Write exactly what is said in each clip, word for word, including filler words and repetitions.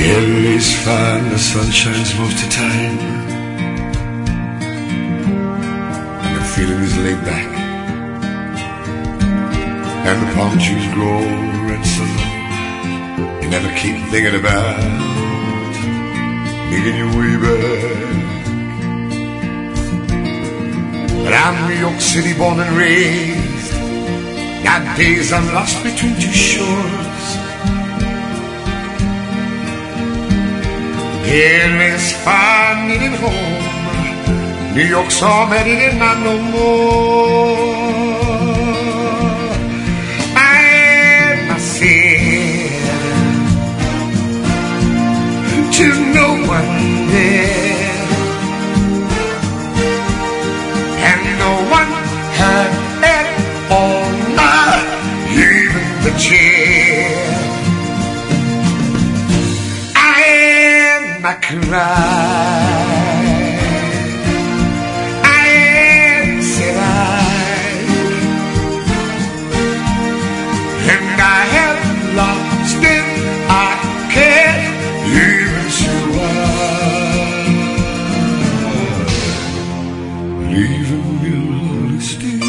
Every's fine, the sun shines most of the time, and the feeling is laid back, and the palm trees grow red so low. You never keep thinking about making your way back. But I'm New York City born and raised. Got days I'm lost between two shores. Endless fun needing home. New York's all met it and not no more. I am myself to no one there, and no one had at all, not even the chair. I cried, I said I, and I have lost it. I can't even survive, leaving me lonely still.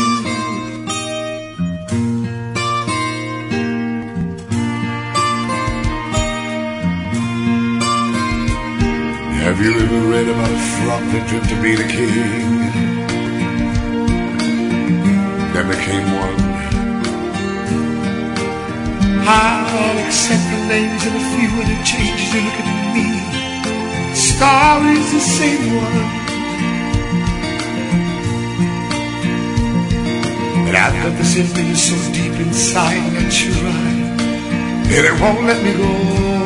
Have you ever read about a frog that dreamt to be the king? Then became one. I'll accept the names of a few and it changes you look at me. The story's the same one. But I've got this emptiness so deep inside that you're right, that it won't let me go.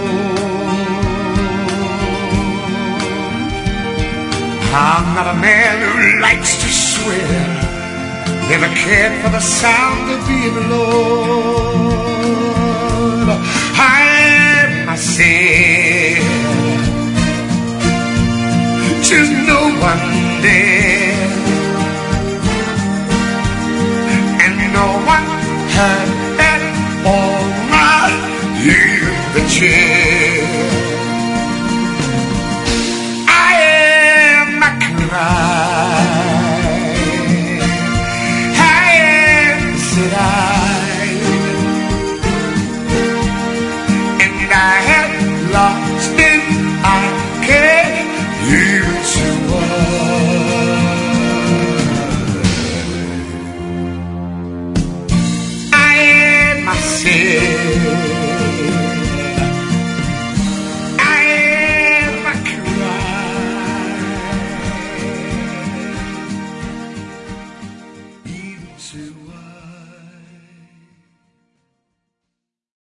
I'm not a man who likes to swear, never cared for the sound of being alone. I am myself, there's no one there, and no one had at all, not even the chance.